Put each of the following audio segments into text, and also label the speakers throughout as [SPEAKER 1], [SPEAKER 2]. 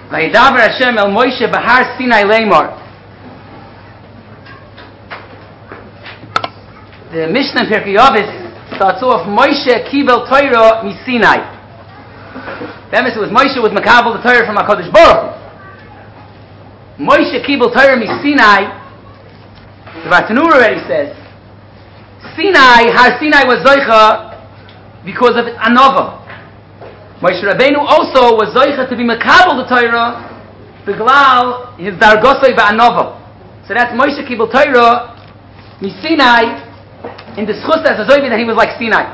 [SPEAKER 1] Vayidaber Hashem el Moshe Bahar Sinai Leimor. The Mishnah in Pirkei Avos starts off Moshe Kibel Torah Misinai. That means it was Moshe was Makabel the Torah from HaKadosh Baruch Hu. Moshe Kibel Torah Misinai. The Bartanur already says Sinai, Har Sinai was Zoicha because of its Anova. Moshe Rabbeinu also was Zoicha to be Makabel the Torah Beglal his Dargosoi Va'anova. So that's Moshe Kibel Torah Misinai. In the schus as a zoyvi that he was like Sinai.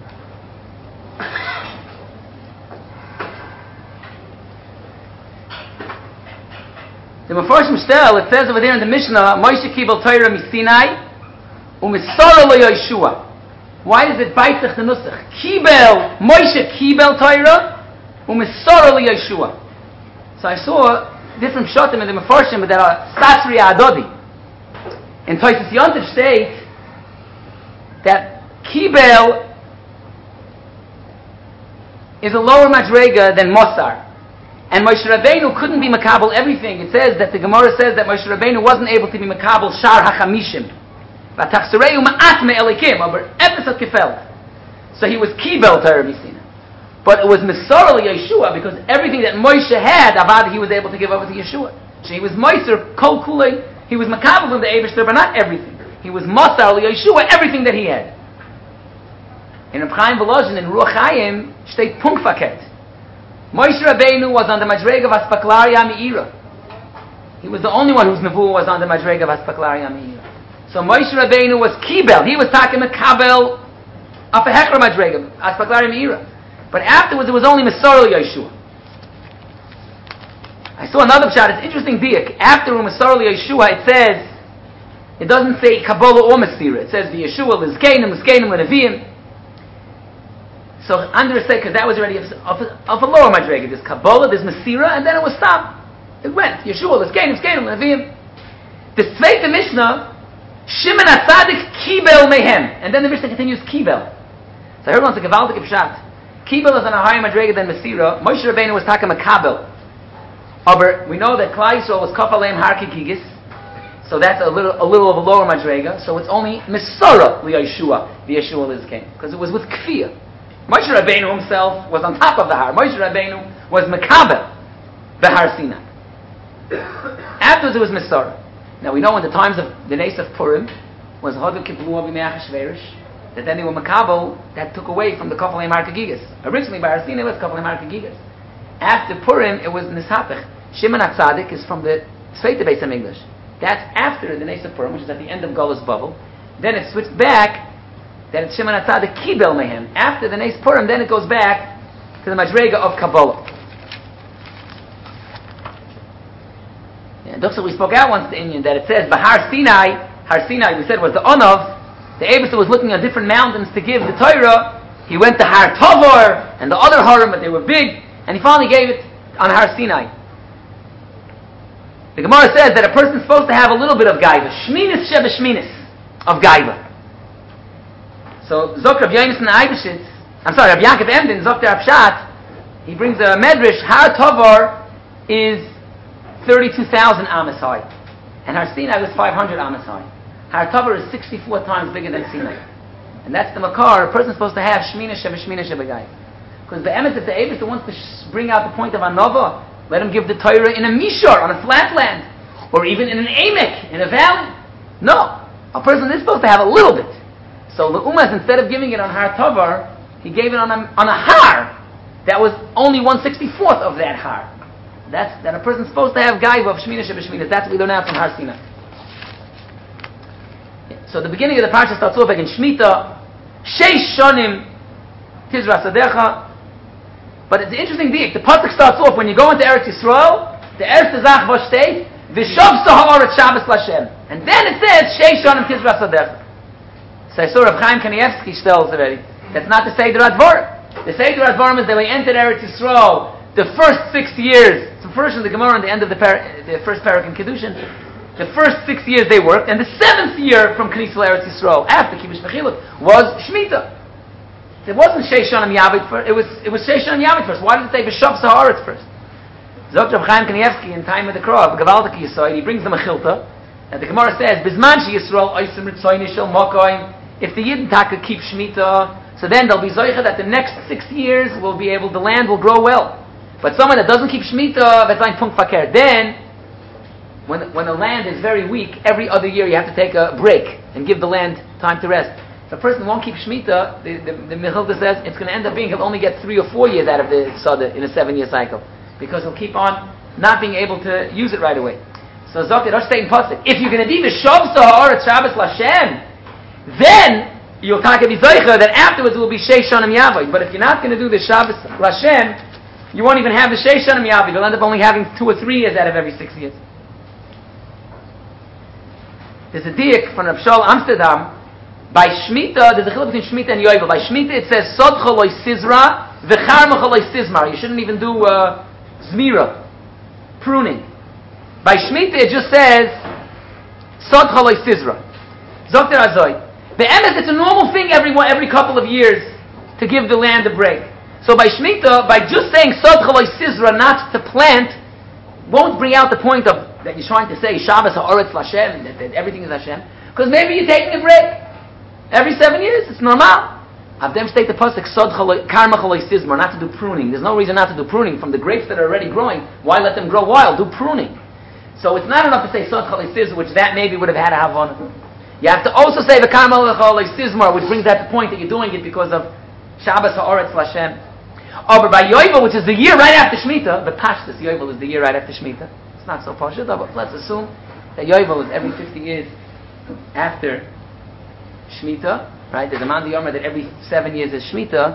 [SPEAKER 1] The Mefarshim Shtel, it says over there in the Mishnah, Moshe Kibel Torah Misinai, Umisara Lo Yeshua. Why is it Baitzach the Nusach? Kibel, Moshe Kibel Torah, Umisara Lo Yeshua. So I saw different shotim in the Mefarshim that are Sasri Adodi. In Tosis Yontif state that Kibel is a lower madrega than Mosar. And Moshe Rabbeinu couldn't be Makabel everything. It says that the Gemara says that Moshe Rabbeinu wasn't able to be Makabel Shar HaChamishim. V'tachsereu ma'at me'elikim, aber epes hat gefällt. So he was Kibel Torah Misina. But it was Mesor Yeshua because everything that Moshe had, Avad, he was able to give over to Yeshua. So he was Moiser, Kol Kulei, he was Makabel from the Eibishter, but not everything. He was Masar Yeshua, everything that he had. In Reb Chaim Volozhin, in Ruach Chaim, steht Punkfaket. Moshe Rabbeinu was on the Madrega of Aspaklaria Meira. He was the only one whose Nevuah was on the Madrega of Aspaklaria Meira. So Moshe Rabbeinu was Kibel. He was talking Makabel of a Hechra Madrega, Aspaklaria Meira. But afterwards it was only Masar Yeshua. I saw another pshat, it's interesting diak. After Masar Yeshua it says, it doesn't say Kabbalah or Masira. It says the Yeshua, Lizkenim, Lenavim. So under a because that was already of a lower madrega. There's Kabbalah, there's Masira, and then it was stopped. It went Yeshua, Lizkenim, Lenavim. The Zweite Mishnah, Shimon HaTzadik Kibel Mehem, and then the Mishnah continues Kibel. So I heard once a Gavaldik Pshat. Kibel is on a higher madrega than Masira. Moshe Rabbeinu was talking Makabel. Aber we know that Klal Yisrael was Kafalem Harki Kigis. So that's a little of a lower madrega. So it's only Misara Yeshua, the Yeshua Lizkein, because it was with Kfiyah. Moshe Rabbeinu himself was on top of the Har. Moshe Rabbeinu was Makabel, the Har Sinai. Afterwards it was Misara. Now we know in the times of the Nes of Purim was Hodu Kippur B'Meach Shverish, that then they were Makabel, that took away from the Kafalei Har Kagigas. Originally by Har Sinai it was Kafalei Har Kagigas. After Purim it was Nishapech. Shimon HaTzadik is from the Sveite Beis HaMikdash. That's after the Nes of Purim, which is at the end of Golus Bavel. Then it switched back, that it's Shimon HaTzadik Kibel Mehem. After the Nes Purim, then it goes back to the Madrega of Kabbalah. And also we spoke out once the Indian that it says, Bahar Sinai, Har Sinai, we said was the Onov, the Eibusha was looking at different mountains to give the Torah. He went to Har Tovor and the other Harim, but they were big, and he finally gave it on Har Sinai. The Gemara says that a person is supposed to have a little bit of gaiva. Shminis sheba shminis of gaiva. So Zok Rav Yonasan Eibeshitz, Rav Yaakov Emden, Zok Rav Pshat, he brings a medrash. Har Tovar is 32,000 amas high, and Har Sinai was 500 amas high. Har Tovar is 64 times bigger than Sinai, and that's the makar. A person is supposed to have shminis sheba gaiva, because the emes, if the Eibusha wants to bring out the point of anova, let him give the Torah in a mishor, on a flat land, or even in an emek, in a valley. No, a person is supposed to have a little bit. So the Umas, instead of giving it on Har Tovar, he gave it on a Har that was only 1/64th of that Har. That a person is supposed to have gaiva of Shmina Shebeshminas. That's what we learn out from Har Sinai. So the beginning of the parsha starts off like in Shemitah, Sheish Shonim Tizra Sadecha. But it's an interesting deal. The pasuk starts off when you go into Eretz Yisrael. The Eretz Zach Bosh state V'Shav Sahar Shabbos Lashem, and then it says Sheish Shonim Tizra Sadecha. So I saw Rav Chaim Kanievsky tells already. That's not the Seder Advarim. The Seder Advarim is that we entered Eretz Yisrael the first 6 years. It's the first in the Gemara and the end of the first parak in Kedushin. The first 6 years they worked, and the 7th year from Knesset Eretz Yisrael after Kibbush Mechilot was Shemitah. It wasn't Sheishan and Yavit first. It was Sheishan and Yavit first. Why did it say B'Shav Saharetz first? Zok Rav Chaim Kanievsky in Time of the Krov, Gavaldik Yisoid, he brings them a chilta, and the Gemara says, Bizman she Yisrael oisim ritzoyni shel mokoim. If the Yidden Taka keep Shemitah, so then they'll be zoicha that the next 6 years will be able, the land will grow well. But someone that doesn't keep Shemitah, vetzayin punkt faker. Then, when the land is very weak, every other year you have to take a break and give the land time to rest. If a person won't keep Shemitah, the Mechilta says it's going to end up being he'll only get 3 or 4 years out of the Sada in a 7-year cycle, because he'll keep on not being able to use it right away. So Zokir Rosh Tein Pasuk, if you're going to be V'Shav Sahar Shabbos Lashem, then you'll take a V'Zoicha that afterwards will be Sheish Shanim Yavoid. But if you're not going to do the Shabbos Lashem, you won't even have the Sheish Shanim Yavoid. You'll end up only having 2 or 3 years out of every 6 years. There's a diak from Rav Shaul Amsterdam. By Shemitah, there's a chiluk between Shemitah and Yovel. By Shemitah it says Sod Choloi Sizra V'Charma Choloi Sizmar. You shouldn't even do Zmira, pruning. By Shemitah it just says Sod Choloi Sizra. Zokter Azoy. The emes, it's a normal thing every couple of years to give the land a break. So by Shemitah, by just saying Sod Choloi Sizra, not to plant, won't bring out the point of that you're trying to say Shabbos Ha'oretz Lashem, that everything is Hashem. Because maybe you're taking a break. Every 7 years, it's normal. Avdem state the pasuk Sod Karma Choloi Sizmar, not to do pruning. There's no reason not to do pruning. From the grapes that are already growing, why let them grow wild? Do pruning. So it's not enough to say Sod Choloi Sizmar, which that maybe would have had a havon. You have to also say the Karma Choloi Sizmar, which brings out the point that you're doing it because of Shabbos Ha'oretz Lashem. But by Yovel, which is the year right after Shemitah, but Pashtus Yovel is the year right after Shemitah. It's not so pashut, but let's assume that Yovel is every 50 years after Shemitah, right? There's a Mandi Yomer that every 7 years is Shemitah,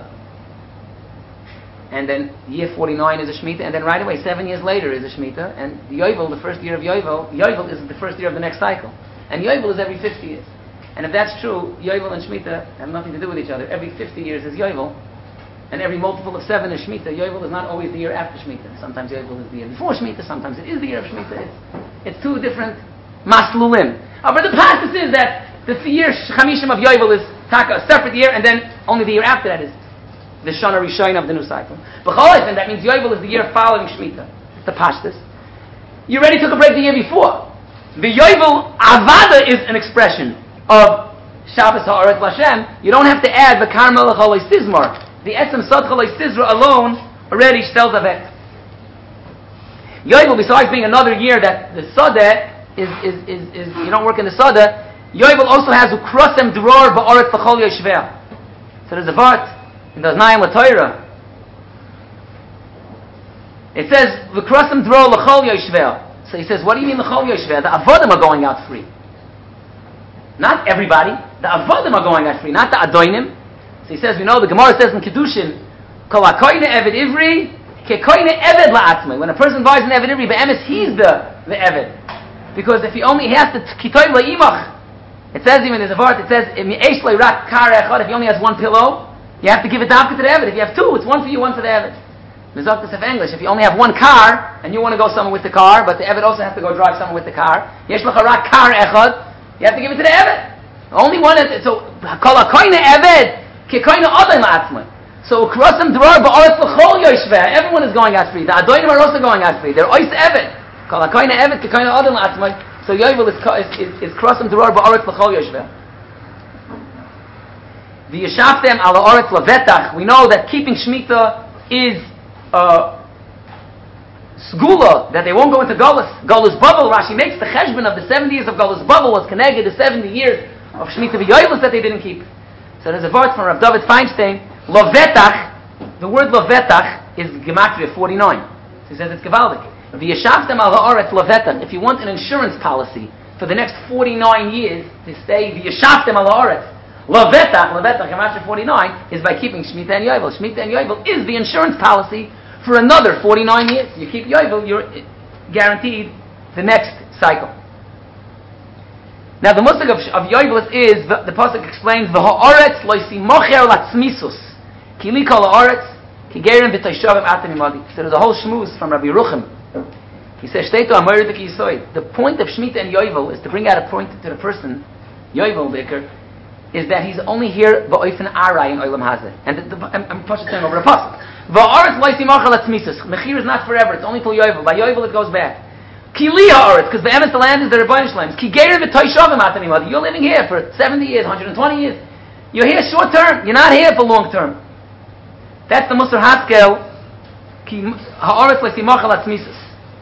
[SPEAKER 1] and then year 49 is a Shemitah, and then right away 7 years later is a Shemitah, and Yovel, the first year of Yovel is the first year of the next cycle, and Yovel is every 50 years. And if that's true, Yovel and Shemitah have nothing to do with each other. Every 50 years is Yovel, and every multiple of 7 is Shemitah. Yovel is not always the year after Shemitah. Sometimes Yovel is the year before Shemitah, sometimes it is the year of Shemitah. It's two different maslulim. But the practice is that the year Chamishim of Yovel is a separate year, and then only the year after that is the Shana Rishon of the new cycle. But and that means Yovel is the year following Shemitah. The Pashtus. You already took a break the year before. The Yovel Avada is an expression of Shabbos Ha'oretz Lashem. You don't have to add the Karmel Choloi Sizmar. The Etzem Sod Choloi Sizra alone already spells Avet. Yovel, besides being another year that the Sadeh is you don't work in the Sadeh, Yovel also has Ukrosem Dror Ba'oretz L'chol Yoshveh. So there's a vart in the Znayim L'Torah. It says Ukrosem Dror L'chol Yoshveh. So he says, what do you mean L'chol Yoshveh? The Avodim are going out free. Not everybody. The Avodim are going out free, not the Adoinim. So he says, we know the Gemara says in Kedushin, Kol HaKoyne Eved Ivri, Kekoyne Eved La'atzmai. When a person buys an Eved Ivri, Be'emes, he's the Eved. Because if he has to Kitoy La'imach, it says even there's a vart, it says, if he only has one pillow, you have to give it dafka to the Eved. If you have two, it's one for you, one for the Eved. Mizok of English, if you only have one car, and you want to go somewhere with the car, but the Eved also has to go drive somewhere with the car, Yesh L'cha Rak Kar Echad, you have to give it to the Eved. Only one is, so, Kol HaKoyne Eved, Kekoyne Odin La'atzmai. So, Krosem Dror Ba'oretz L'chol Yoshveh, everyone is going out free. The Adoinim are also going out free. They're Ois Eved. Kol HaKoyne Eved, Kekoyne Odin La'atzmai. So Yovel is Krosem Dror Ba'oretz L'chol Yoshveh. The Yeshaftem Ala Oretz Lavetach. We know that keeping Shemitah is Sgula, that they won't go into Golus. Golus Bubble, Rashi makes the cheshbon of the 70 years of Golus Bubble was connected the 70 years of Shemitah V'Yovelus that they didn't keep. So there's a word from Rav David Feinstein, Lovetach, the word Lovetach is Gematria 49. So he says it's Gevaldik. V'yashavtem al ha'aretz Lovetach. If you want an insurance policy for the next 49 years, to say V'yashavtem al ha'aretz, Lovetach, Gematria 49, is by keeping Shemitah and Yovel. Shemitah and Yovel is the insurance policy for another 49 years. You keep Yovel, you're guaranteed the next cycle. Now the musik of Yovelus is, the pasuk explains, V'ha'aretz loisi mocher latzmisus, ki li kol ha'aretz, ki gerim v'toishavim atem imadi. So there's a whole shmuz from Rabbi Yeruchim. He says, Shteito amoyer d'ki yisoid. The point of Shemitah and Yovel is to bring out a point to the person, Yovel Dicker, is that he's only here ba'oifen arai in Olam Hazeh. And I'm saying over a pasuk. Va'aretz lo yisimachal atzmisus. Mechir is not forever. It's only till Yovel. By Yovel it goes back. Ki li ha'aretz, because the emes the land is the Rebbeinu Shalom. Ki geir v'toishavim atanimadi. You're living here for 70 years, 120 years. You're here short term. You're not here for long term. That's the Musar Haskel. Ki ha'aretz lo yisimachal atzmisus.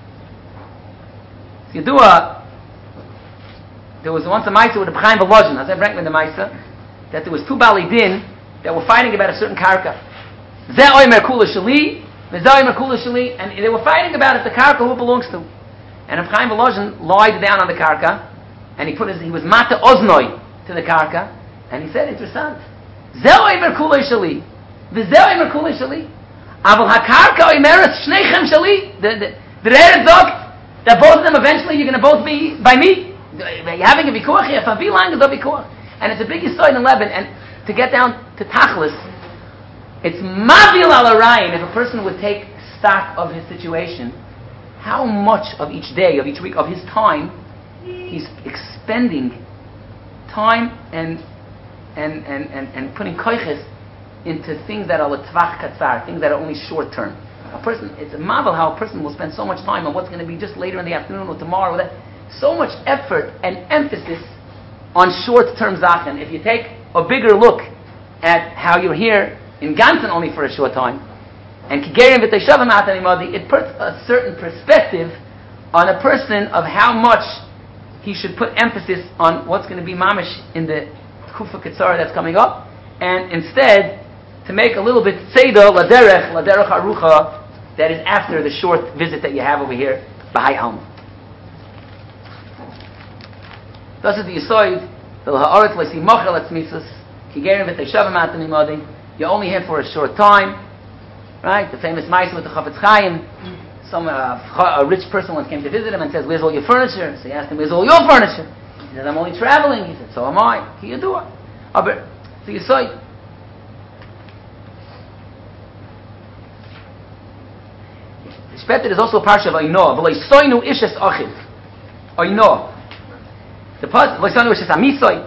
[SPEAKER 1] Yedua, there was once a Maisa with a B'chaim Volozhin, as I bring in the Maisa, that there was two Bali Din that were fighting about a certain karka. Zeh oimer kula shali, v'zeh oimer kula shali, and they were fighting about it, the karka who it belongs to. And B'chaim Volozhin lied down on the karka, and he was mata oznoi to the karka, and he said, interessant, Zeh oimer kula shali, v'zeh oimer kula shali, aval ha-karka oimeres shneichem shali, the Rebbe sagt, that both of them eventually you're going to both be by me. You're having a vikuach here. If long is a vikuach, and it's a big yisoid in Lebanon. And to get down to tachlis, it's mavil al arayin. If a person would take stock of his situation, how much of each day, of each week, of his time, he's expending time and putting koiches into things that are l'tvach katzar, things that are only short term. A person, it's a marvel how a person will spend so much time on what's going to be just later in the afternoon or tomorrow. So much effort and emphasis on short-term zachen. If you take a bigger look at how you're here in Gansen only for a short time, and it puts a certain perspective on a person of how much he should put emphasis on what's going to be mamish in the Kufa Ketzara that's coming up, and instead to make a little bit seder laderech arucha that is after the short visit that you have over here, Bahai Alma. This is the Yisoid, the Ha'aretz lo yisimachal atzmisus, ki gerim v'teishavim atanimadi. You're only here for a short time, right? The famous Maisa with the Chafetz Chaim. A rich person once came to visit him and says, "Where's all your furniture?" So he asked him, "Where's all your furniture?" He said, "I'm only traveling." He said, "So am I." Ki yadua. Aber, so Yisoid. Später is also a parsha of Oinoah. V'lo yisoinu ishes achiv. Oinoah. The part, v'lo yisoinu ishes amisoi.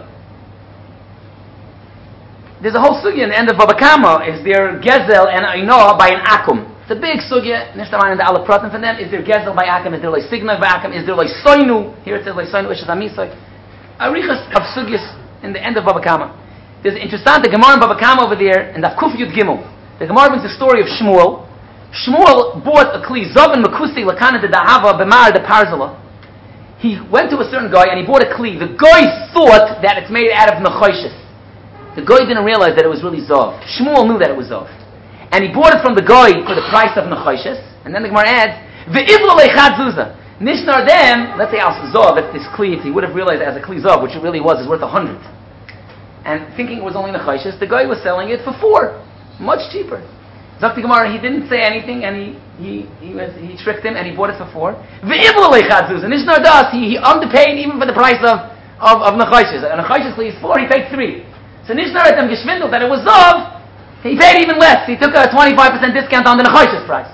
[SPEAKER 1] There's a whole sugya in the end of Baba Kama. Is there Gezel and Oinoah by an Akum? It's a big sugya. Nishtaman in the Ala Pratim from them. Is there Gezel by Akum? Is there lo signa by Akum? Is there lo yisoinu? Here it says lo yisoinu ishes amisoi. Arichas of sugyas in the end of Baba Kama. There's an interesting the Gemara in Baba Kama over there in the Kuf Yud Gimel. The Gemara brings the story of Shmuel. Shmuel bought a kli, Zogan Makusi Lakana de Dahava Bemar de Parzala. He went to a certain guy and he bought a kli. The guy thought that it's made out of Nechoshes. The guy didn't realize that it was really Zov. Shmuel knew that it was Zov. And he bought it from the guy for the price of Nechoshes. And then the Gemara adds, Ve'ivlo Leichad Zuzah. Nishnar them, let's say Al Zov, if this kli, if he would have realized it as a kli Zov, which it really was, is worth 100. And thinking it was only Nechoshes, the guy was selling it for 4. Much cheaper. Zakti Gemara, he didn't say anything, and he tricked him, and he bought it for 4. Ve'ivlo Leichad Zuzah. Nishnar das, he underpaid even for the price of Nechoshes. And Nechoshes is 4, he paid 3. So Nishnar at them geschwindelt that it was Zov, he paid even less. He took a 25% discount on the Nechoshes price.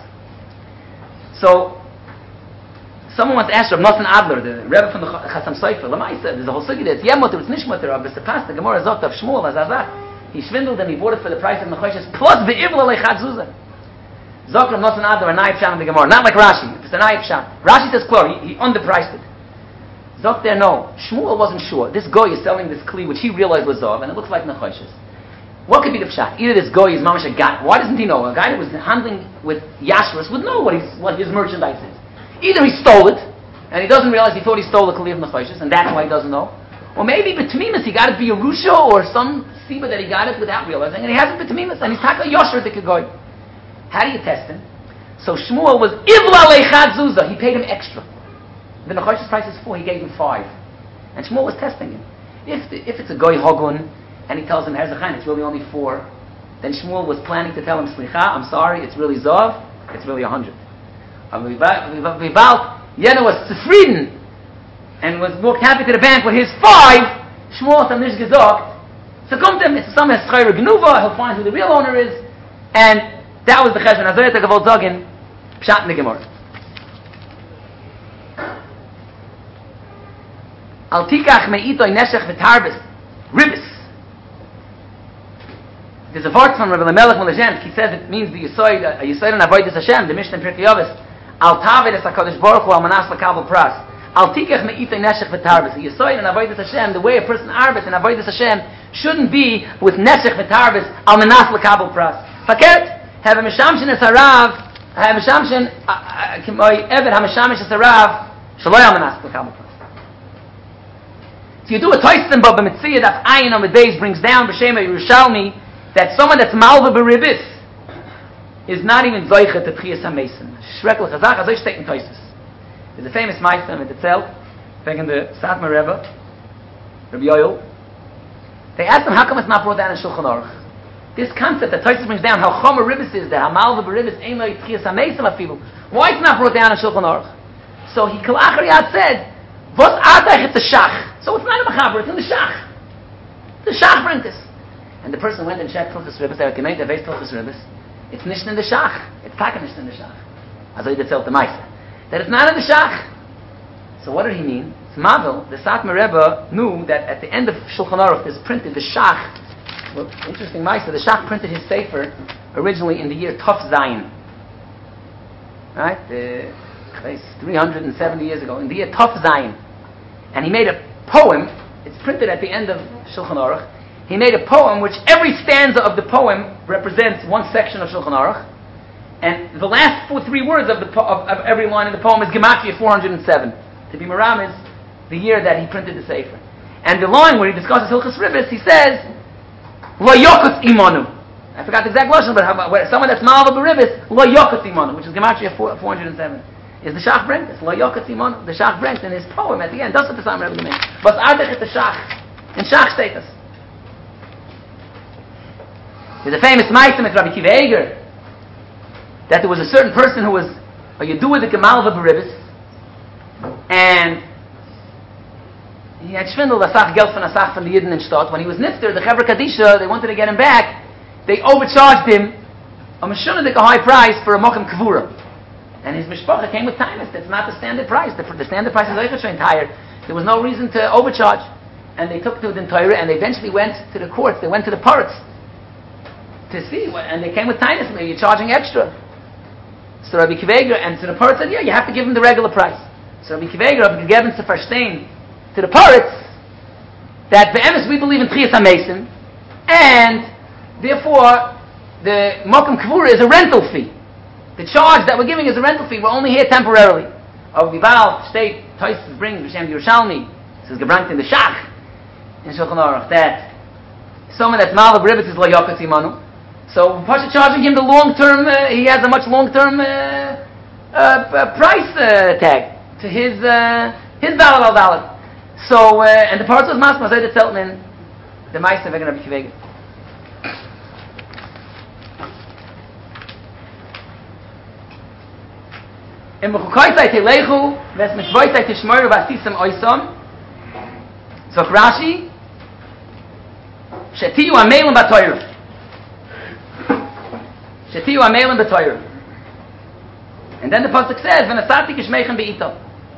[SPEAKER 1] So, someone once asked Rav Nosson Adler, the Rebbe from the Chasam Sofer, Lamaisa, there's a whole sugi there, it's Yemoter, it's Nishmoter, of the Sepas, the Gemara Zot of Shmuel, Azazah. He swindled and he bought it for the price of Nechoshes, plus the Ivla Leichad Zuzah. Zok Rav Nosson Adler, a Naib Sham in the Gemara, not like Rashi, it's a Naib Sham. Rashi says, clear, he underpriced it. Zok there, no, Shmuel wasn't sure. This guy is selling this kli, which he realized was Zov, and it looks like Nechoshes. What could be the pshat? Either this guy is mamash a guy. Why doesn't he know? A guy that was handling with Yashras would know what his merchandise is. Either he stole it, and he doesn't realize he thought he stole the kli of Nechoshes, and that's why he doesn't know. Or maybe B'tamimus, he got it via Rusha, or some Siba that he got it without realizing, and he hasn't B'tamimus, and he's taka Yosher the guy. How do you test him? So Shmuel was Ivla Leichad Zuzah. He paid him extra. The Nechoshes price is 4, he gave him 5. And Shmuel was testing him. If it's a guy Hogun, and he tells him, Herzachain, it's really only 4, then Shmuel was planning to tell him, Slicha, I'm sorry, it's really Zov, it's really 100. Yena was zufrieden, and walked happy to the bank with his 5. Shmuel said, Nish gesagt, so come to him, it's some Eschayr Gnuva, he'll find who the real owner is, and that was the Cheshvan. Azoyet HaGavol Zogin, Pshat in the Gemara. Al tikach me'itoi neshech v'tarbis, ribis. there's a word from Rabbi Melech Melezhensk. He says it means the Yisoid and Avodas Hashem. The Mishnah in Pirkei Avos. Al Taved es HaKadosh Baruch Hu al Manas L'Kabel Pras. Al Tikach Me'itay Neshech V'Tarbis. The Yisoid and Avodas Hashem, the way a person arbets in Avodas Hashem, shouldn't be with Neshech V'Tarbis al Manas L'Kabel Pras. Fakert, have a Mishamshin es Harav, have a Mishamshin, K'moi Evet ha-Mishamish es Harav, Shaloi al Manas L'Kabel Pras. So you do a Toysten Bob B'Mitziyah that Ayin on the days brings down B'Shem Yerushalmi that someone that's Malva B'Ribis is not even Zoicha to Tchias HaMesim. Shrekel Chazach, Azoy Shtekin Toysis. There's a famous Meister in itself, back in the Satmar Rebbe, Rabbi Yoel. They asked him, how come it's not brought down in Shulchan Aruch? This concept that Toysis brings down, how Chomer Ribis is, that Malva B'Ribis ain't like Tchias HaMesim afilu. Why it's not brought down in Shulchan Aruch? So he Kalachariyat said, Vos Adach it's a Shach. So it's not a Machaber, it's in the Shach. The Shach brings this. And the person went and checked Hilchos Ribbis, they recommend the Veis Hilchos Ribbis. It's nicht in the Shach. It's taka nicht in the Shach. As I did tell the Meister. That it's not in the Shach. So what did he mean? It's Mavel. The Satmar Rebbe knew that at the end of Shulchan Aruch is printed the Shach. Well, interesting Meister. The Shach printed his Sefer originally in the year Tov Zayin. Right? 370 years ago. In the year Tov Zayin. And he made a poem. It's printed at the end of Shulchan Aruch. He made a poem which every stanza of the poem represents one section of Shulchan Aruch, and the last three words of every line in the poem is Gematria 407. To be Maram is the year that he printed the Sefer. And the line where he discusses Hilchos Ribbis, he says, Lo Yokot Imanu. I forgot the exact lashon, but someone that's Malva B'Ribis, Lo Yokot Imanu, which is Gematria 407. Is the Shach brengt this? Lo Yokot Imanu. The Shach brengt in his poem at the end. That's what the Satmar Rebbe means. But Ardech the Shach. In Shach status. There's a famous Meister with Rabbi Kiva Eger that there was a certain person who was a Yeduah the Gemalva B'Ribis, and he had Shvindel Asach Geld from Asach from the Yidden in Stott. When he was Nifter, the Chevra Kadisha, they wanted to get him back. They overcharged him a Meshunadik, a high price for a Mokum Kavura. And his Mishpacha came with Tainus. That's not the standard price. The standard price is Eichashain higher. There was no reason to overcharge. And they took to the Torah, and they eventually went to the courts. They went to the Paritz to see what, and they came with Tainus. Maybe you're charging extra. So Rabbi Kiva Eger, and so the Paritz said, yeah, you have to give him the regular price. So Rabbi Kiva Eger, Rabbi Gegeben to verstehen to the Paritz that be'emes we believe in Tchias HaMesim, and therefore the Mokum Kavura is a rental fee. The charge that we're giving is a rental fee. We're only here temporarily. Of Gival state Toysis brings B'Shem Yerushalmi. This is gebrankt in the Shach in Shulchan Aruch that someone that's Malva B'Ribis is Lo Yokot Imanu. So Pasha charging him the long-term, he has a much long-term price tag to his valid al-valid. So, and the parts was Masma, Zayda Zeltman, the Meister Vegen Rabbi Kiva Eger. In Mechukoisai Telechu, Ves Mitzvoisai Tishmoru Vasisam Oisam, so Rashi, Shetiyu Amelim Batoyru. Shetiyu Amelim Batoyru. And then the pasuk says, "V'nasati kishmeichem be'itom."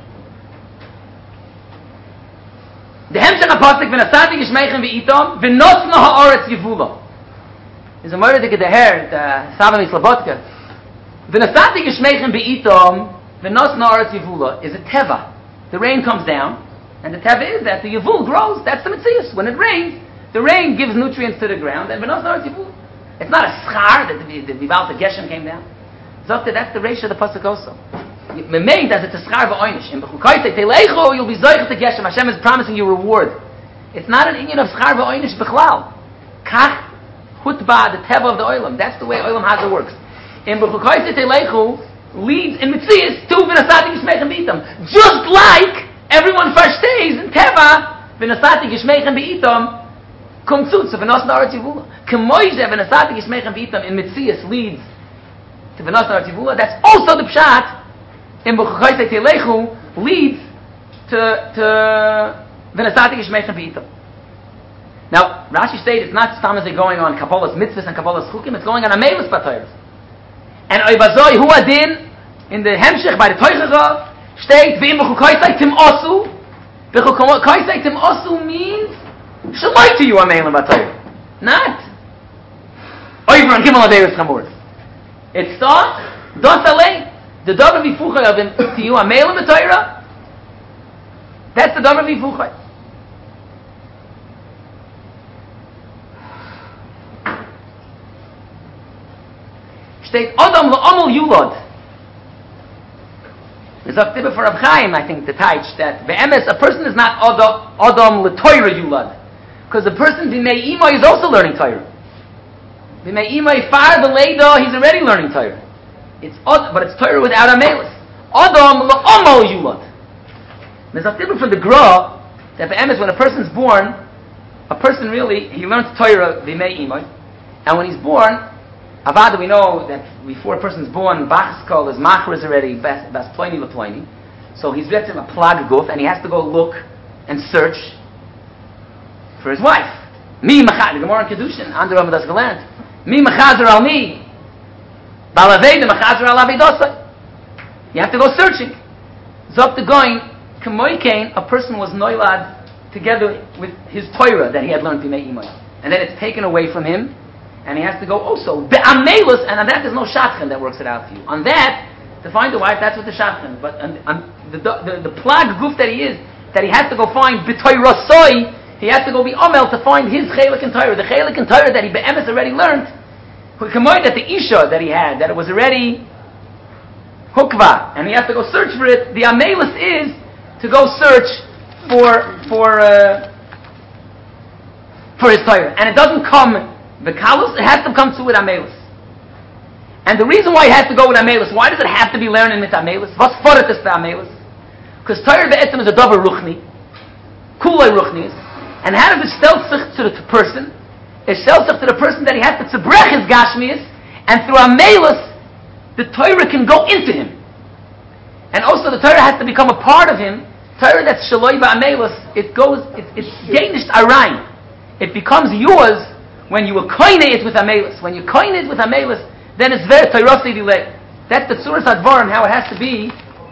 [SPEAKER 1] The hemshech pasuk, "V'nasati kishmeichem be'itom, v'nosno ha'oretz yivula." Is a murder to the hair, the Savami Slabotka. V'nasati kishmeichem be'itom, v'nosno ha'oretz yivula is a teva. The rain comes down, and the teva is that the yivul grows. That's the mitzias. When it rains, the rain gives nutrients to the ground, and v'nosno ha'oretz yivula. It's not a schar that the Vival the Geshem came down. Zokta, that's the ratio of the pasuk also. Made as it's a schar v'oinish. In Bechukoisei Telechu, you'll be zoich to Geshem. Hashem is promising you reward. It's not an inyan of schar v'oinish b'chlal. Kach hutba, the teva of the oilam. That's the way oilam haza works. In Bechukoisei Telechu leads in mitzias to v'nasati gishmeichem b'itam. Just like everyone first stays in teva v'nasati gishmeichem b'itam. Kum tzutz v'nos na'aretz yivula. K'moize v'nasati gishmeichem b'itam in mitzias leads to V'nos Na'aretz Yivula. That's also the pshat in Bechukoisei Telechu leads to V'nasati Gishmeichem B'itam. Now, Rashi stated it's not stam as they're going on Kabbalah's mitzvahs and Kabbalah's chukim, it's going on Amelus B'Torah. And Oibazoi Hu Adin in the Hemshech by the Teuchera state V'im Bechukoisei Tim Osu. Bechukoisei Tim Osu means Shaloi to you Amelus B'Torah. Not Gimel Averis Chamuris. It starts, Das Alei, the Davar Vifuchai of him to you, Amelim B'Torah. That's the Davar Vifuchai. Steht Adam L'Amol Yulad. There's a tibber for Rab Chaim, I think, the Taich, that Be'emes, a person is not Adam L'Torah Yulad. Because the person, B'mei Imai, is also learning Torah. B'mei Imai Far the Leida, he's already learning Torah. But it's Torah without Amelis. Adam L'Amol Yulad. There's a tibber for the Gra, that Be'emes, when a person's born, a person really, he learns Torah B'mei Imai. And when he's born, Avada, we know that before a person's born, Bach's call is Machar is already Bas Ploini L'Ploini. So he's written a Plag Guf, and he has to go look and search for his wife. Mi Machad, the Gemara in Kedushin, under Ramadas Galant. Mi Machazer al Mi. Balaveda Machazer al Avedosai. You have to go searching. Zop the Goin, Kamoikain, a person was noilad together with his Torah that he had learned B'mei Imai. And then it's taken away from him. And he has to go also be'amelus, and on that there's no shadchan that works it out for you. On that, to find a wife, that's what the shadchan. But on the plag goof that he is, that he has to go find b'toyrasoi, he has to go be amel to find his chelik and Torah, the chelik and Torah that he be'emes already learned. That the isha that he had, that it was already hukva, and he has to go search for it. The amelus is to go search for his Torah, and it doesn't come. The kalus, it has to come to with Amelus. And the reason why it has to go with Amelus, why does it have to be learning with Amelus? What's for it is the Amelus? Because Torah be'etzem is a davar ruchni, kulay ruchnis, and how does it stel sich to the person? It stels sich to the person that he has to tzebrech his gashmias, and through Amelus, the Torah can go into him. And also the Torah has to become a part of him. Torah that's shaloi ba'Amelus, it's gainished arayin. It becomes yours when you koine it with Amelus. When you koine it with Amelus, then it's very Torah delay. That's the Tzuras Advarim, how it has to be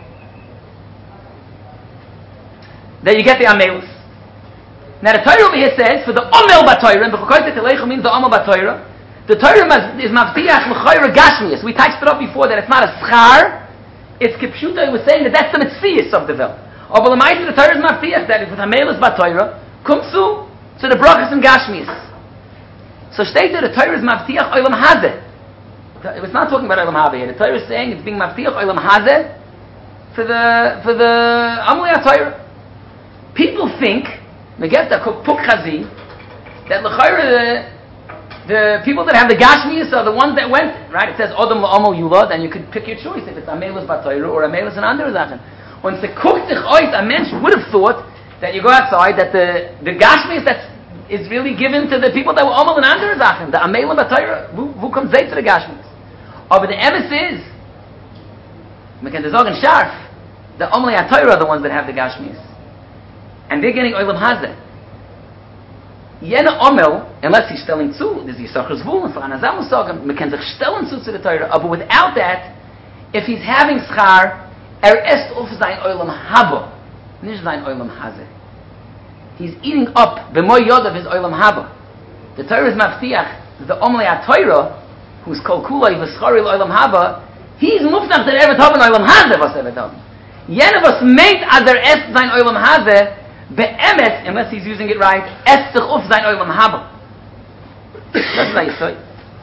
[SPEAKER 1] that you get the Amelus. Now the Torah over here says, for the Omel B'Torah, and B'chukoyte Telecha means the Omel B'Torah, the Torah is Mavtiach L'Chayra Gashmias. We touched it up before that it's not a schar, it's Kipshuta, it was saying that that's the Metzias of the Vel. But the Ma'aseh, the Torah is Mavtiach, that with Amelus B'Torah, Kumsu, to the Brachas and Gashmias. So state that the Torah is Mavtiach Olam Hazeh. It was not talking about Olam Hazeh here. The Torah is saying it's being Mavtiach Olam Hazeh for the Amli HaTorah. People think, Megefta Puk Chazi, that the people that have the Gashmias are the ones that went, right? It says Odom La'omol Yulad, and you could pick your choice if it's Amelus B'Torah or Amelus and andere Sachen. When it's a Kuchtich Ois, a mensch would have thought that you go outside, that the Gashmias is really given to the people that were Omal and andere Sachen. The Amelim B'Torah, who comes late to the Gashmis. But the Emes is, we can dezog and Sharf, the Omal HaTorah are the ones that have the Gashmis. And they're getting Olam Hazeh. Yena Omel, unless he's telling zu, there's Yisachar Zvul, and Anazam Usagam, we can sich stellen zu the Torah. But without that, if he's having schar, est auf sein Olam Haba, nicht sein Olam Hazeh. He's eating up the moyod of his olam haba. The Torah is maftiach, the Omlei HaTorah, who's called kulay v'schari olam haba, he's muftach that evet haben olam hazeh was evet haben. Yene was meint ader est sein olam hazeh, be'emes, unless he's using it right, est sich auf sein olam haba. That's what I say.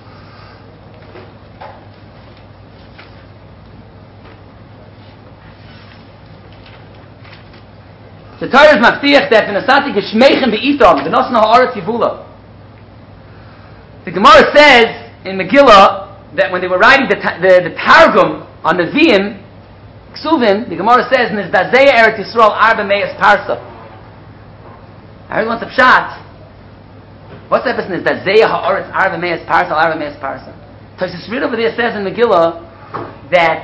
[SPEAKER 1] The Torah is maftiach that v'nasati geshmeichem be'itom v'nosna ha'aretz yivula. The Gemara says in Megillah that when they were writing the Targum on the Nevi'im, Ksuvim, the Gemara says Nizdazeya Eretz Yisrael Arba Meis Parsa. I heard once a pshat. What's that? Nizdazeya ha'aretz Arba Meis Parsa, Arba Meis Parsa. Tosis Rid over there says in Megillah that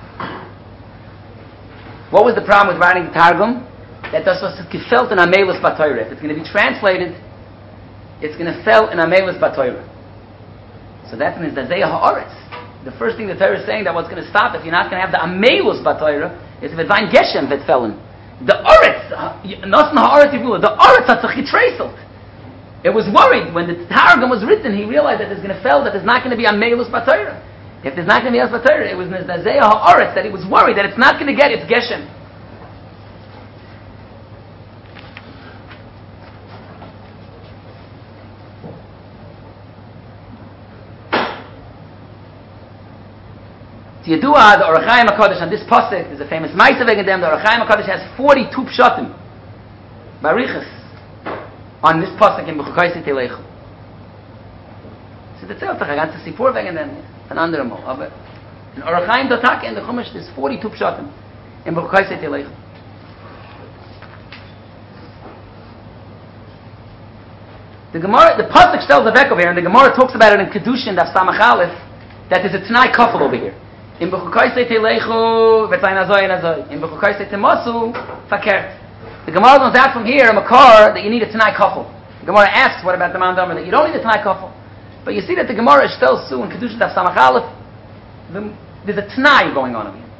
[SPEAKER 1] what was the problem with writing the Targum? That das was gefällt in Amelus B'Torah. If it's going to be translated, it's going to fell in Amelus B'Torah. So that means that they ha'aretz. The first thing the Torah is saying that what's going to stop if you're not going to have the Amelus B'Torah is if it's ein Geshem that fell in. The Oretz, Nosn ha'aretz yivula, the Oretz hat sich getreiselt. It was worried when the Targum was written. He realized that there's not going to be a Meilus B'Torah. If there's not going to be a Meilus B'Torah, it was Nezazeh HaOretz that he was worried that it's not going to get its Geshem. Yedua, the Orach Chaim HaKadosh, on this pasuk, there's a famous Ma'aseh wegen dem. The Orach Chaim HaKadosh has 42 pshatim, barichas, on this pasuk in B'chukai Teilechu. So that's a ganze Sipur wegen dem, an anderer Mal. Aber in Orach Chaim Datak in the Chumash, there's 42 pshatim in B'chukai Teilechu. The Gemara, the pasuk tells the back over here, and the Gemara talks about it in Kedushin, Daf Samach Aleph, that there's a Tanai Kafel over here. In B'chukai Teilechu, v'tzayin azoi and azoi. In B'chukai Teimosu, fakert. The Gemara learns out from here, a makar, that you need a Tanai Kafel. The Gemara asks, what about the Mount Domer, that you don't need a Tanai Kafel. But you see that the Gemara is tells soon, in Kedushin Daf Samach Aleph, there's a Tanai going on over here.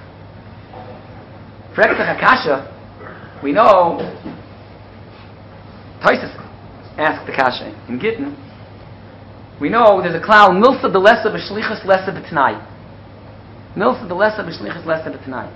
[SPEAKER 1] Frekta Hakasha, we know, Toises asked the Kasha in Gittin, we know there's a cloud, Milsa de Lesa B'Shlichas Lesa B'Tanai. Milsa de Lesa B'Shlichas Lesa B'Tanai.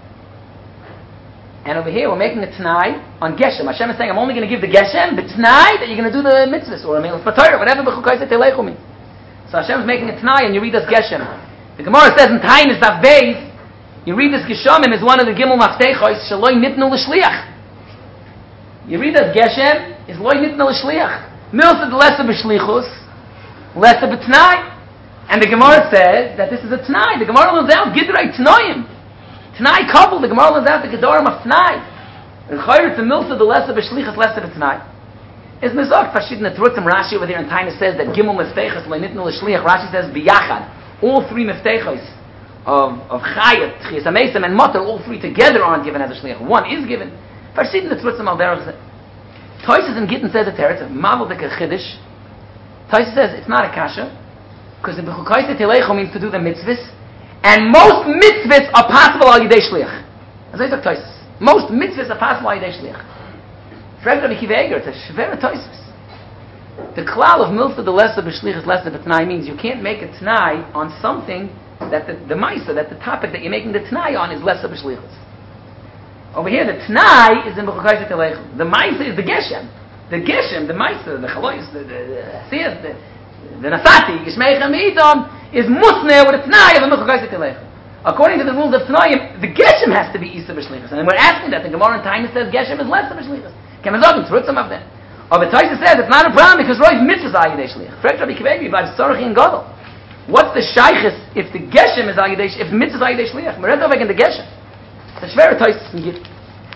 [SPEAKER 1] And over here we're making a Tanai on Geshem. Hashem is saying, I'm only going to give the Geshem, but Tanai that you're going to do the mitzvahs, or a Meilus B'Torah, whatever B'chukai Teilechu means. So Hashem is making a Tanai and you read this Geshem. The Gemara says in Taim is Daf Beis, you read this Geshomim is one of the Gimel Maftechos, Shaloi Nitnu L'Shliach. You read this Geshem, is Loi Nitnu L'Shliach. Milsa de Lesa B'Shlichus, Lesa B'Tanai. And the Gemara says that this is a Tanai. The Gemara learns out Gidrei Tanoim. Tanai couple. The Gemara learns out the Gedorim of Tanai. The Chayr to Milsa the Lesa B'Shlichas Lesa B'Tanai. Is Mizok Fashid Netrutzim Rashi over there in Taina says that Gimel Miftechos Le'nitnu L'Shliach. Rashi says B'Yachad. All three Miftechos of Chayat, Tchias HaMesim, and Motor, all three together aren't given as a Shliach. One is given. Fashid Netrutzim Al Derech. Toises in Gittin says a Teretz. Mavel Deka Chiddush. Toises says it's not a Kasha. Because the B'chukai Teilechu means to do the mitzvahs, and most mitzvahs are possible al Yidei Shliach. As I talk most mitzvahs are possible al Yidei Shliach. Frag Rabbi Kiva Eger, it's a shvera toisus. The klal of milsa the lesa b'shlichus lesa b'tanai means you can't make a tanai on something that the ma'isa, that the topic that you're making the tanai on is lesa b'shlichus. Over here, the tanai is in B'chukai Teilechu. The ma'isa is the geshem. The geshem, the ma'isa, the chalois, the Nasati, Yishmeichem Itom, is Musneh with a Tanai of a B'chukai Teilechu. According to the rules of Tanaim, the Geshem has to be Isa B'Shlichus. And we're asking that. The Gemara in Taina says Geshem is less than B'Shlichus. Kemazogim, Tzrutzam of them. Or the Taisa says it's not a problem because Roi's mitzvahs are Yidei Shliach. Frek Rabbi Kivegi, Vav Tzorach in Godel. What's the Shaychus if the Geshem is Yidei Shliach, if mitzvahs are Yidei Shliach? Mered Ovek in the Geshem. It's a schwerer Taisa in Git.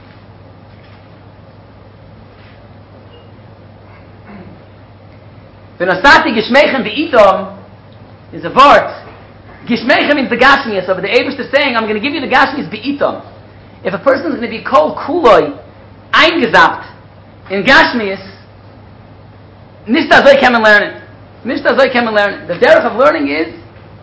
[SPEAKER 1] V'nasati Gishmeichem V'itom is a word. Gishmeichem means the Gashmias. So the Eibush is saying, I'm going to give you the Gashmias V'itom. If a person is going to be kol kuloi, eingezapt, in Gashmias, Nishta Zoi can learn it. Nishta Zoi can learn it. The derech of learning is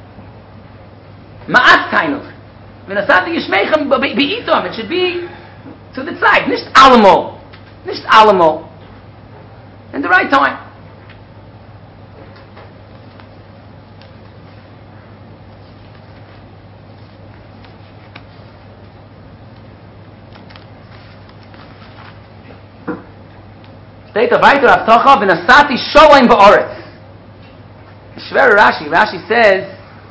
[SPEAKER 1] Ma'at Tainuch. V'nasati Gishmeichem V'itom. It should be to the side. Nisht alamo. Nisht alamo. In the right time. Steht a weiter Avtocha v'nasati sholem ba'oretz. Shver Rashi says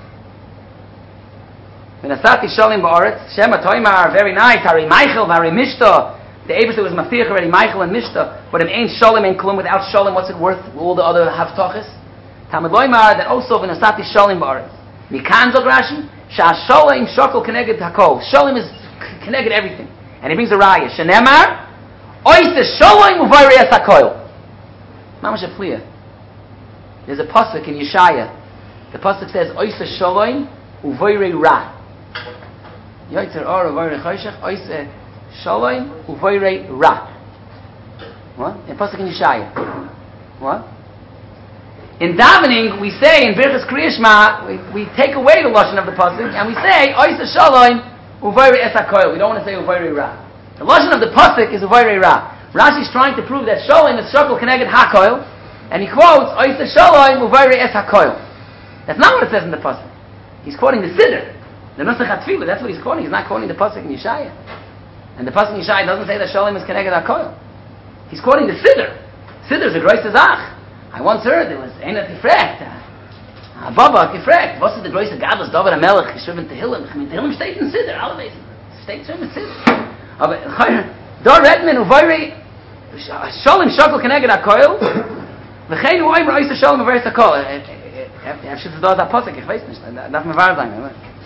[SPEAKER 1] v'nasati sholem ba'oretz. Shema Toimar, very nice. Hari Michael, Hari Mishta. The Eibush was Maftiach already, Michael and Mishta. But if ain't sholem, ain't klum. Without sholem, what's it worth? All the other Havtochas. Talmud Loimar that also v'nasati sholem ba'oretz. Mikan zog Rashi shah sholem shokol keneged hakol. Sholem is keneged everything, and he brings a raya. Shenemar. Oise sholem uvayrei es hakoil. Mamash Afliya. There's a pasuk in Yeshaya. The pasuk says Oise sholem uvayrei ra. Yoitzer or uvayrei choshech. Oise sholem uvayrei ra. What? In pasuk in Yeshaya. What? In davening, we say in Birchas Kriya Shema, we take away the lashon of the pasuk and we say Oise sholem uvayrei es hakoil. We don't want to say uvayrei ra. The lashon of the pasuk is uvayrei ra. Rashi is trying to prove that sholem is shokol keneged hakoil, And he quotes, Oisa Shalom Uvayrei Es HaKoil. That's not what it says in the Pasuk. He's quoting the Siddur. The Nusach HaTfilah, that's what he's quoting. He's not quoting the Pasuk in Yeshaya. And the Pasuk in Yeshaya doesn't say that Shalom is Keneged HaKoil. He's quoting the Siddur. Siddur is a Grois Zach. I once heard there was Einat gefragt. Baba gefragt. Was ist der größte Gadlus David HaMelech geschrieben Tehillim? Tehillim steht in Siddur. Alle wissen. Steht schon in Siddur. Aber da redt man Uvayrei Shalom Shakol Keneged HaKoil. V'chein hu oimer Oisa Shalom Uvayrei Es HaKoil. Efter das da ist ein Pasuk, ich weiß nicht. Darf man wahr sein.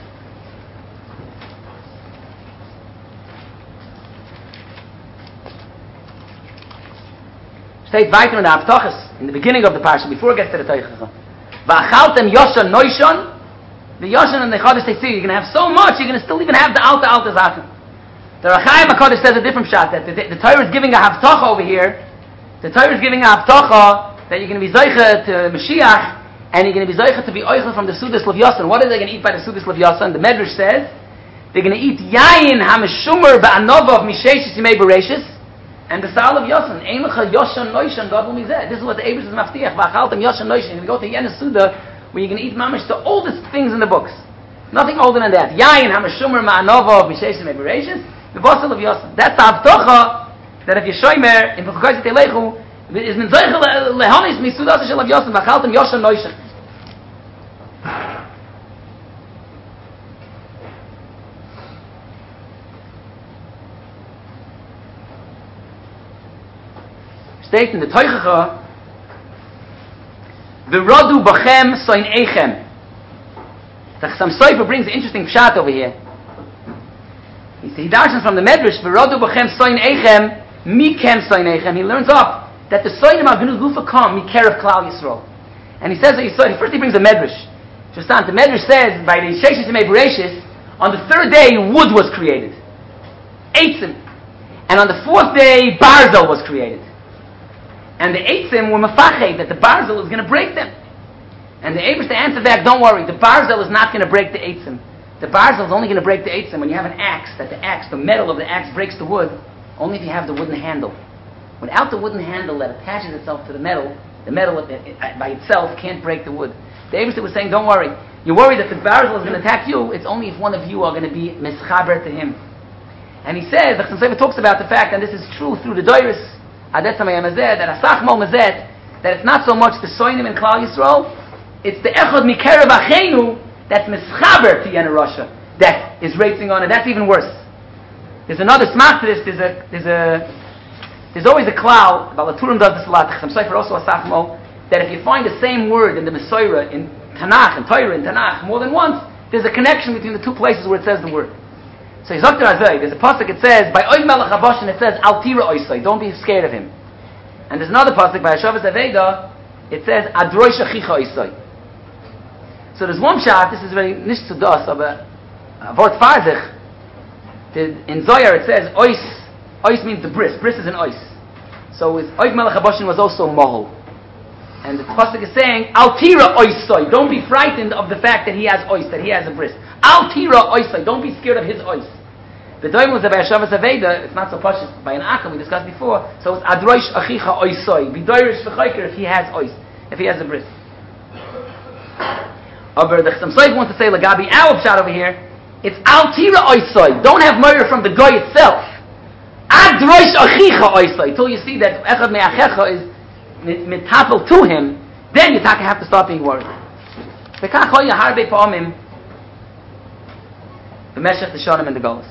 [SPEAKER 1] Steht weiter in der Abtachas, in the beginning of the parsha, before it gets to the Teichacha. V'achaltem Yoshan Noishon, the Yoshan and the Chodesh Tetzir, you're going to have so much, you're going to still even have the Alta Zachen. The Rachayim HaKodesh says a different shot, that the Torah is giving a Havtacha over here. The Torah is giving a Havtacha that you're going to be Zeicha to Mashiach, and you're going to be Zeicha to be Oichel from the Sudas Lev Yosan. What are they going to eat by the Sudas Lev Yosan? The Medrash says, they're going to eat Yayin HaMeshumer Ba'anova of Misheshis Yimei Bereshis, and the Sal of Yosan, Ein Lecha Yoshan Noishan, God will be there. This is what the Eibush is Maftiach. V'achaltem Yoshan Noishan. You're going to go to Yen Suda, where you're going to eat mamish the oldest things in the books. Nothing older than that. Yayin HaMeshumer Ma'anova of Misheshis Yimei Bereshis, the Vosel of Yosan. That's the Avtocha, that if you're Shomer, in Pekukayzit Elechu, is min Zeichel Lehonis Misudas Shel of Yosan, V'achaltem Yoshan Noishan. States in the Teichacha, V'rodu b'chem soin eichem. The Chassam Sofer brings an interesting pshat over here. He darshans from the Medrash, V'rodu b'chem soin eichem, mikem soin eichem. He learns up that the soinim agnu gufa come mikerev Klal Yisrael. And he says that first he brings a Medrash. The Medrash says, by the Sheshis Yimei Bereshis, on the third day wood was created. Eitzim. And on the fourth day, Barzel was created. And the Eitzim were mafached that the Barzel is going to break them. And the Eibush answered back, don't worry, the Barzel is not going to break the Eitzim. The Barzel is only going to break the Eitzim when you have an axe, that the metal of the axe breaks the wood, only if you have the wooden handle. Without the wooden handle that attaches itself to the metal by itself can't break the wood. The Eibush was saying, don't worry, you're worried that the Barzel is going to attack you, it's only if one of you are going to be mischaber to him. And he says, the Chassam Sofer talks about the fact, and this is true through the Doiris, that it's not so much the Soinim in Klal Yisrael, it's the Echad Mikerev Achenu that's mischaber to Yen Rasha that is racing on it. That's even worse. There's another smart to this. There's always a klal. Balaturim does this a lot. Chassam Sofer also a sachmo that if you find the same word in the Mesorah in Tanakh and Torah in Tanakh more than once, there's a connection between the two places where it says the word. So Yizakter Azay, there's a pasuk it says by Oid Melech Habashin it says Al Tira Oisai, don't be scared of him. And there's another pasuk by Hashavas Aveda it says Adroi Shachicha Oisai. So there's one shot. This is very nish to das, but Vort Farzich. In Zohar it says Ois. Ois means the bris. Bris is an ois. So with Oid Melech Habashin was also mohol. And the pasuk is saying Al Tira Oisai. Don't be frightened of the fact that he has ois, that he has a bris. Al Tira Oisai. Don't be scared of his ois. The doim was by Hashavas Aveda. It's not so pashut by an akam we discussed before. So it's Adroish Achicha Oisai. Be doirish v'chayker if he has ois, if he has a bris. Over the Chassam Sofer wants to say Lagabi Alv shot over here. It's Al Tira Oisai. Don't have murder from the guy itself. Adroish Achicha Oisai. Till you see that Echad Me'achecha is mitapel to him, then you have to start being worried. V'kach hoya harbe pa'omim b'meshech the shonim and the golos.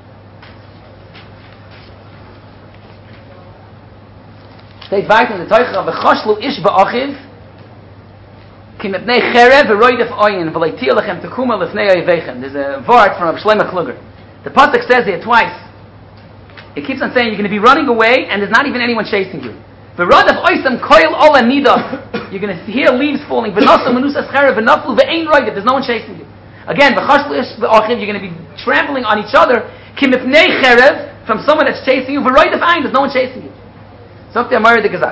[SPEAKER 1] Steht weiter in der Teuchra v'choshlu ish ba'achiv ki mepnei cherev v'roidef oyin v'leitir lechem tekuma lefnei oyevechem. There's a word from Rabbi Shlomo Kluger. The pasuk says here twice. It keeps on saying you're going to be running away and there's not even anyone chasing you. V'rodef oisam koil ola nida. You're going to hear leaves falling. V'nosam menusas cherev v'naflu v'ein roidef. There's no one chasing you. Again, v'choshlu ish ba'achiv. You're going to be trampling on each other. Ki mepnei cherev from someone that's chasing you. V'roidef ayin. There's no one chasing you. There's a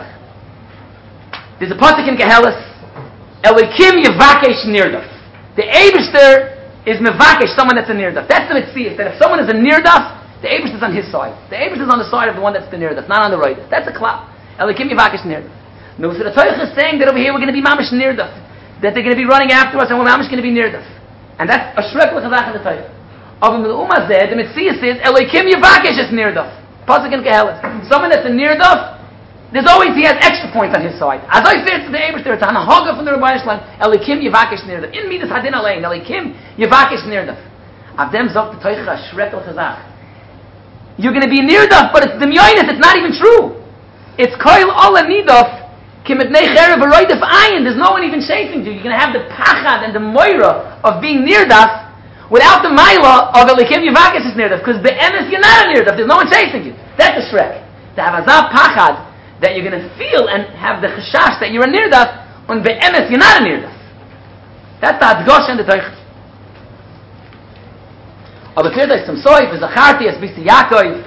[SPEAKER 1] pasuk in Gehelas, Elikim Yevakesh Nirdaf. The Eibishter is Mevakesh, someone that's a Nirdaf. That's the Mitzvah, that if someone is a Nirdaf, the Eibishter is on his side. The Eibishter is on the side of the one that's the Nirdaf, not on the right. That's a cloud. Elikim Yevakesh Nirdaf. No, so the Torah is saying that over here we're going to be mamish nirdaf, that they're going to be running after us, and we're mamish going to be nirdaf, and that's a shrek l'chazach in the Torah. Of the Ummah said, the Metzias is Elokim Yevakesh is nirdaf. Pasuk in Kehelis. Someone that's a nirdaf, there's always he has extra points on his side. As I said to the Eberster, it's an haga from the Rebbeinu Shalom. Elokim Yevakesh nirdaf. In Midas Hadin Alein, Elokim Yevakesh nirdaf. Avdem zok the Torah shrek l'chazach. You're going to be nirdaf, but it's demyonis. It's not even true. It's koil ola nidaf. There's no one even chasing you. You're going to have the pachad and the moira of being nirdaf without the maila of Elikim Yivakis is nirdaf. Because the emes you're not a nirdaf. There's no one chasing you. That's a shrek. To have azab pachad that you're going to feel and have the chashash that you're a nirdaf, and the emes you're not a nirdaf. That's the hadgosh and the toich. Aber Kirta is some soy, v'zacharti es brisi Yaakov,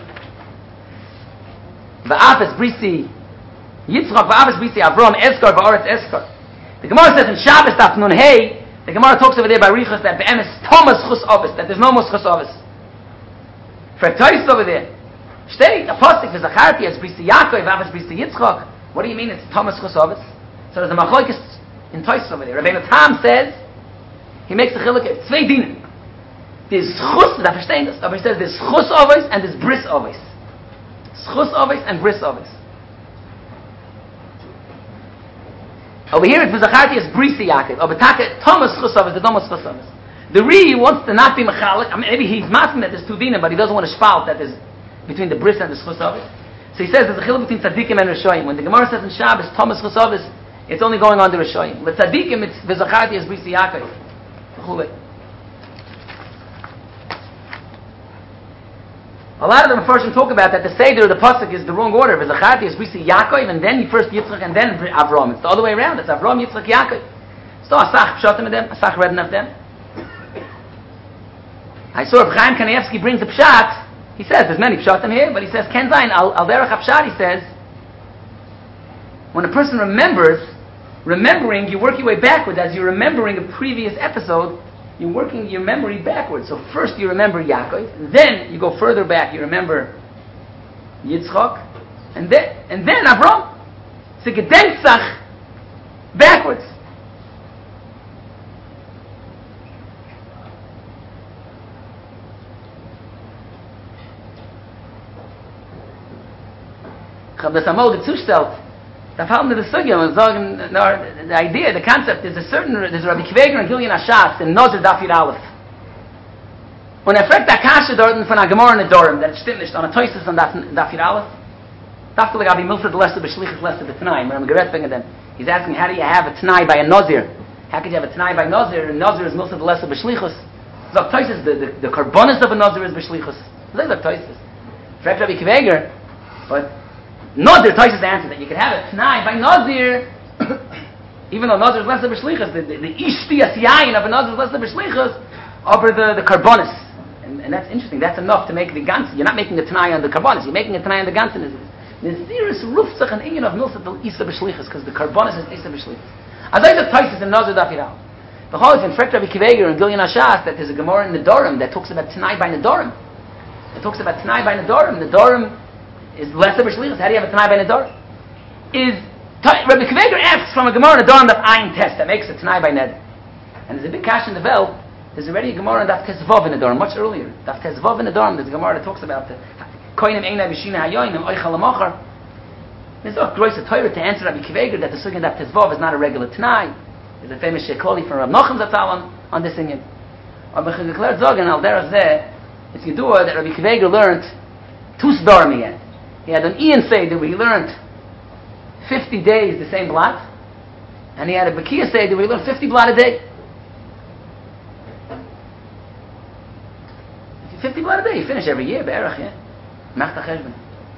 [SPEAKER 1] v'afes brisi Yitzchak, v'afes brisi Avram, Eskar, v'aretz Eskar. The Gemara says in Shabbos, Daf Nun Hey, the Gemara talks over there by Riches that be'emes Thomas chus ovis, that there's no more chus ovis. For Toys over there, Shtei, a postik v'zacharti es brisi Yaakov, v'afes brisi Yitzchak. What do you mean it's Thomas chus ovis? So there's a machlokes in Toys over there. Rabbeinu Tam says, he makes a chiluk of zwei dinim. There's chus, da verstehen das, aber he says there's chus ovis and there's bris ovis. Chus ovis and bris ovis. Over here it's v'zacharti es brisi Yaakov. Over taka Thomas chus ovis, the Thomas chus ovis. The Ri wants to not be mechalik. I mean, maybe he's masking that there's two dinim, but he doesn't want to spalt that there's between the bris and the chus ovis. So he says there's a chiluk between tzaddikim and rishoyim. When the Gemara says in Shabbos Thomas chus ovis, it's only going on the rishoyim. With tzaddikim it's v'zacharti es brisi Yaakov. A lot of the Mepharshim talk about that the Seder, the Pasuk is the wrong order. V'zacharti is brisi Yaakov, and then first Yitzchak, and then Avram. It's the other way around. It's Avram, Yitzchak, Yaakov. So Asach pshatim of them, Asach redden of them. I saw if Chaim Kanievsky brings a pshat. He says there's many pshatim here, but he says Ken Zayin al derech pshat. He says when a person remembering, you work your way backwards as you're remembering a previous episode. You're working your memory backwards. So first you remember Yaakov, then you go further back. You remember Yitzchak, and then Avram. It's a gedenksach backwards. Das Amol gezustellt. Da fallen the sugya and sagen the idea, the concept is there's Rabbi Kveger and Gilyon Ashas in Nozer Dafir Aleph. When fragt der Kasche dort von der Gemara in Dorim, that it stimmt nicht on a Toises on Dafir Aleph. Dachte like Abi Milford Lester B'Shlichus Lester B'Tnai. When I'm gerett them, he's asking how do you have a Tnai by a Nozir? How could you have a Tnai by Nozir? And Nozir is Milford Lester B'Shlichus. So Toises the Karbonis of a Nozir is B'Shlichus. That's like Toises. Fragt Rabbi Kveger, but Nazir, Tosh's answer that you can have a Tnai by Nazir, even though Nazir is less than B'Shlichus, the Ishti Asiyayin of a Nazir is less than B'Shlichus, over the Karbonis. And that's interesting. That's enough to make the Gansen. You're not making a Tnai on the Karbonis, you're making a Tnai on the Gansen. The serious Rufzach and Inyan of Milsat al Isa B'Shlichus, because the Karbonis is Isa B'Shlichus. As I said, Tosh's and Nazir Dafiral. The whole is in Frek Rabbi Kiveger and Gilyon Ashas that there's a Gemara in the Dorim that talks about Tnai by Nedorim. It talks about Tnai by Nedorim. Nedorim is lesser b'shlichus. How do you have a Tanai by Nedar? Rabbi Kveger asks from a Gemara in Nedar that Ayin test that makes a Tanai by Ned. And there's a big kash in the Vel. There's already a Gemara in Daf Tezvav in Nedar much earlier. Daf Tezvav in Nedar. There's a Gemara that talks about the Koinim Einai B'Shina Hayoinim Oichal Amachar. There's no gross Torah to answer Rabbi Kveger that the Sugya in Daf Tezvav is not a regular Tanai. There's a famous Shekoli from Rav Nochem Zatzal on this Inyan. Rabbi Kveger Zogan Al Derech Zeh. It's Yedua that Rabbi Kveger learned two Sdarim again. He had an Ian Seder where he learned 50 days the same blot, and he had a Bekiya Seder where he learned 50 blot a day. 50 blot a day, you finish every year, Be'erach, yeah? Machta Cheshbon.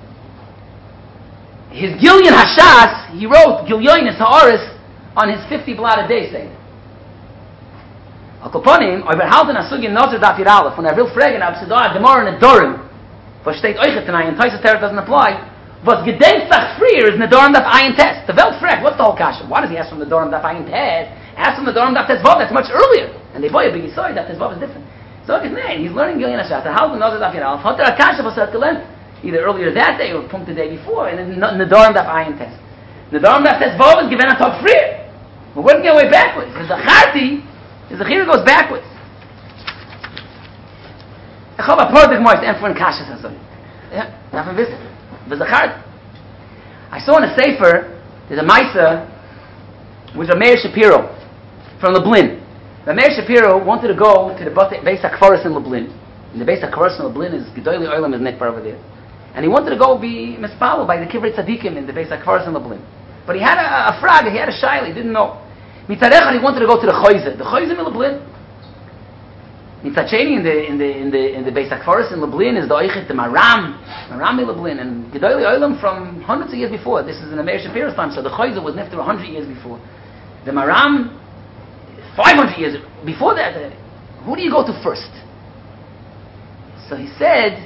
[SPEAKER 1] His Gilyon Hashas, he wrote Gilyonis Ha'aris on his 50 blot a day Seder. Al Koponim, Oiberhalten Asugin Nozer Dafir Aleph, when I will fragen, I'll say, Gemara in a Dorim, was steht euch tonight, and Tosh's Torah doesn't apply. Was gedenksach frier is Nedorim Daf Ayin Test. The Welt fragt, what's the whole kasha? Why does he ask from Nedorim Daf Ayin Test? Ask from Nedorim Daf Tezvav, that's much earlier. And they boy a big yisoy, that Tezvav is different. So his name, he's learning Gilyon Ashas. How the Nozer Daf Yiralef? Hotter Akasha was at the length, either earlier that day or pumped the day before, and then Nedorim Daf Ayin Test. The Rambam says Vov is given a top free. We're working our way backwards. The Zacharti, the Zechira goes backwards. Ich habe ein paar Gemara to answer in Kasha says so. Yeah, darf man wissen. The Zacharti. I saw in a Sefer, there's a Maisa, with Rameir Shapiro from Lublin. Rameir Shapiro wanted to go to the Beis HaKfaros in Lublin. And the Beis HaKfaros in Lublin is Gedolei Olam is Nekbar over there. And he wanted to go be mispalo by the Kivrei Tzadikim in the Beis HaKfaros in Lublin. But he had a frag, he had a shaila, he didn't know. Mitzad he wanted to go to the Choyze. The Choyze in Lublin. Mitzad Sheni in the Beis HaKfaros in Lublin is the Oichet, the Maram in Lublin, and Gedolei Olam from hundreds of years before. This is in the Meir Shapiro's time, so the Choyze was nifter 100 years before. The Maram, 500 years before that. Who do you go to first? So he said,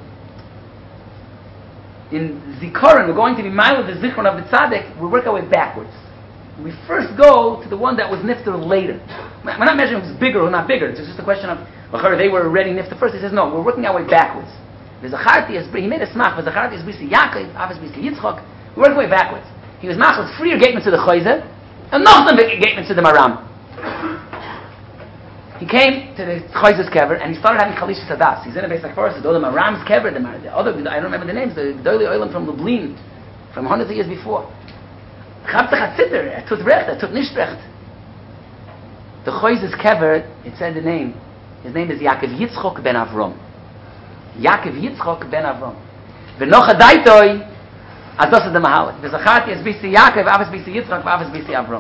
[SPEAKER 1] in Zikaron, we're going to be mile of the Zikaron of the Tzaddik, we work our way backwards. We first go to the one that was nifter later. We're not measuring if it's bigger or not bigger. It's just a question of, they were already nifter first. He says, no, we're working our way backwards. The Zacharti, he made a smach, the Zacharti is Brisi Yaakov, Avos Brisi Yitzchak. We're working our way backwards. He was mach with freer gatements to the Choyze, and noch gatements to the Maram. He came to the Choyze's kever and he started having Chalish Sadas. He's in a Beis HaKfaros, the Maram's kever, the other, I don't remember the names, the Gedolei Olam from Lublin, from hundreds of years before. Chabtach HaTzitter, Tut Recht, Tut Nicht Recht. The Choyze's kever, it said the name. His name is Yaakov Yitzchok ben Avrom. Yaakov Yitzchok ben Avrom. V'noch hadaitoi, ados the Mahalik. V'zacharti es bisi Yaakov, avos bisi Yitzchok, avos bisi Avrom.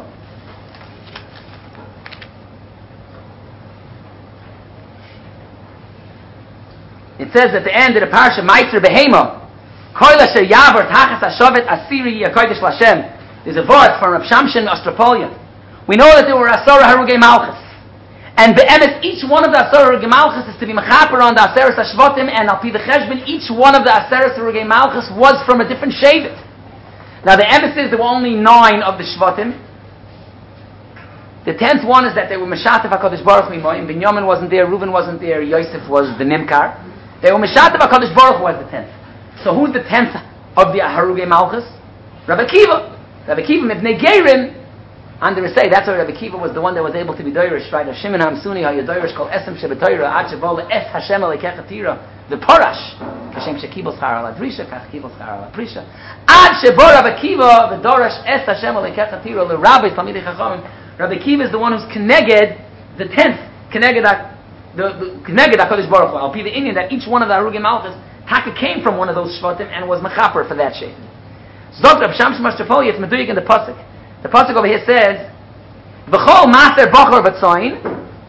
[SPEAKER 1] It says at the end of the parasha, Meiser Behema, Koil asher yavar tachas hashovet asiri yakodesh Lashem. There's a vort from Rav Shamshin Ostropolia. We know that there were Asara Harugei Malchus. And be'emes, each one of the Asara Harugei Malchus is to be mechaper on the Aseres HaShvotim, and al pi the Cheshbon, each one of the Aseres Harugei Malchus was from a different Shevet. Now the emes is there were only 9 of the Shvotim. The 10th one is that they were Meshatev HaKadosh Baruch Hu Imoyim. Binyamin wasn't there, Reuven wasn't there, Yosef was the Nimkar. They were Meshatev HaKadosh Baruch Hu was the 10th. So who's the 10th of the Harugei Malchus? Rabbi Akiva. Rabbi Akiva Mibnei Geirim, under a say, that's why Rabbi Akiva was the one that was able to be Doirish, right? Shimon HaMsuni HaYadoirish called Esem Shebetoira, Ad Shebol Es Hashem Alekechatira, the Porash, Hashem Shekibol Schar Ala Drisha, Kach Kibol Schar Ala Prisha. Ad Shebol Rabbi Akiva, the Dorash Es Hashem Alekechatira, the Rabbi Talmidei Chachamim. Rabbi Akiva is the one who's Keneged, the 10th, Keneged HaKadosh Baruch Hu. I'll be the Indian that each one of the Harugei Malchus, Taka came from one of those Shvatim and was Mechaper for that shape. Zot Rav Shamshin Ostropolia, it's Meduyik in the Pasuk. The Pasuk over here says, V'chol Maser Bachor V'tzoin,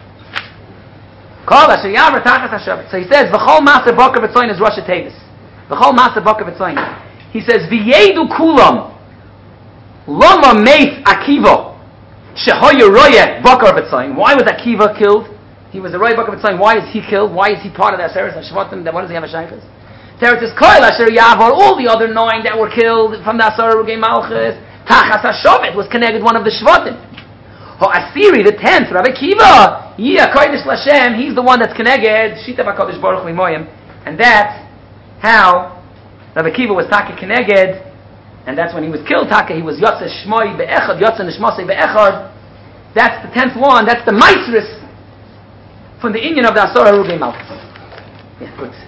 [SPEAKER 1] Kol Asher Yavar Tachas HaShavet. So he says, V'chol Maser Bachor V'tzoin is Rosh Tevis. V'chol Maser Bachor V'tzoin. He says, V'yedu Kulam, Lama Meis Akiva, Shehoyer Royeh Bachor V'tzoin. Why was Akiva killed? He was a Roy Bachor V'tzoin. Why is he killed? Why is he part of the Aseres HaShvatim? What does he have a shaykhis? Teretz is Koil Asher Yavar, all the other 9 that were killed from the Asar Harugei Malchus, Tachas HaShovet was connected one of the Shvatim. Asiri, the 10th, Rabbi Akiva, Kodesh Lashem, he's the one that's connected, Shita HaKadosh Baruch Hu Imoyim, and that's how Rabbi Akiva was Taka connected, and that's when he was killed, Taka, he was Yotze Shmoi Be'echad, Yotze Nishmosei Be'echad. That's the 10th one, that's the Maisris from the Inyan of the Asar Harugei Malchus. Yeah, good.